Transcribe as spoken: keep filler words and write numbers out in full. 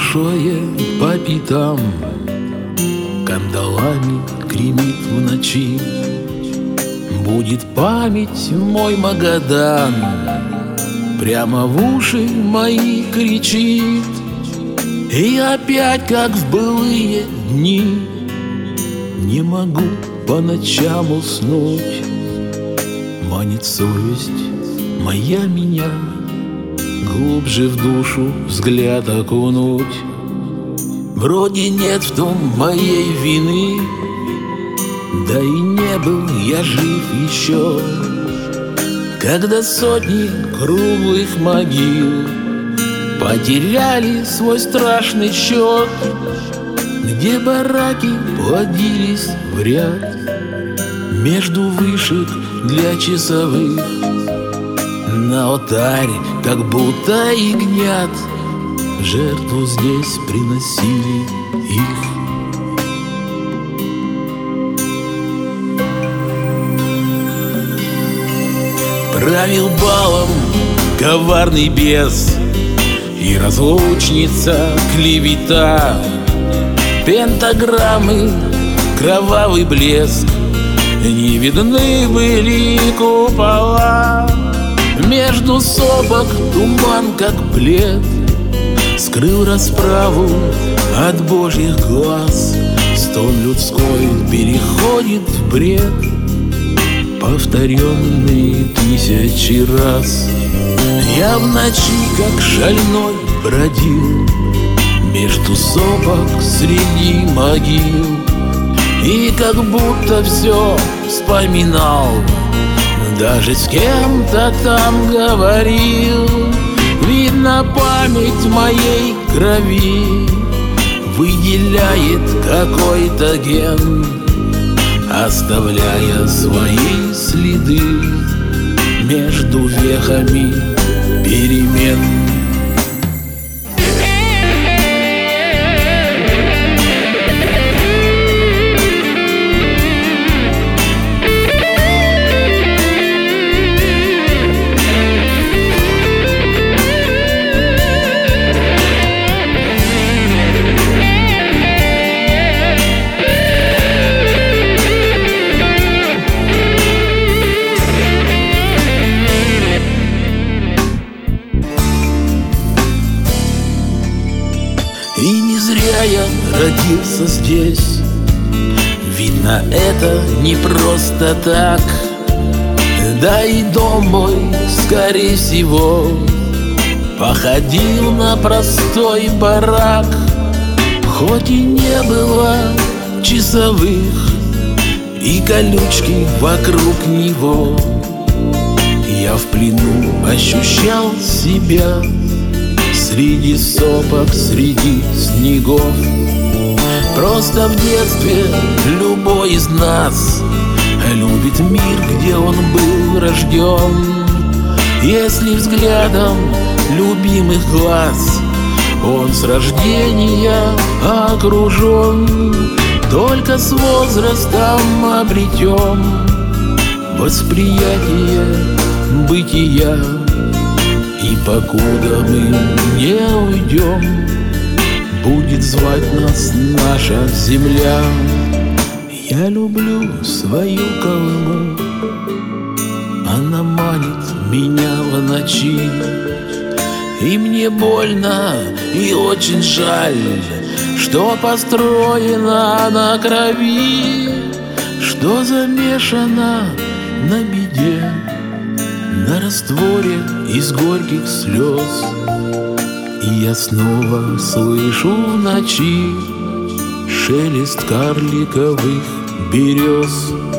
большое по пятам кандалами гремит в ночи. Будет память мой Магадан, прямо в уши мои кричит. И опять, как в былые дни, не могу по ночам уснуть. Манит совесть моя меня глубже в душу взгляд окунуть. Вроде нет в том моей вины, да и не был я жив еще, когда сотни круглых могил потеряли свой страшный счет, где бараки плодились в ряд между вышек для часовых. На алтарь как будто ягнят в жертву здесь приносили их. Правил балом коварный бес и разлучница клевета, пентаграммы, кровавый блеск, не видны были купола. Между сопок туман, как плед, скрыл расправу от божьих глаз. Стон людской переходит в бред, повторенный тысячи раз. Я в ночи, как шальной, бродил между сопок среди могил, и как будто все вспоминал, даже с кем-то там говорил. Видно, память моей крови выделяет какой-то ген, оставляя свои следы между вехами перемен. И не зря я родился здесь, видно, это не просто так. Да и дом мой, скорее всего, походил на простой барак. Хоть и не было часовых и колючки вокруг него, я в плену ощущал себя среди сопок, среди снегов. Просто в детстве любой из нас любит мир, где он был рожден. Если взглядом любимых глаз он с рождения окружен, только с возрастом обретем восприятие бытия. И покуда мы не уйдем, будет звать нас наша земля. Я люблю свою Колыму, она манит меня в ночи. И мне больно и очень жаль, что построена на крови, что замешана на беде, на растворе из горьких слез. И я снова слышу в ночи шелест карликовых берез.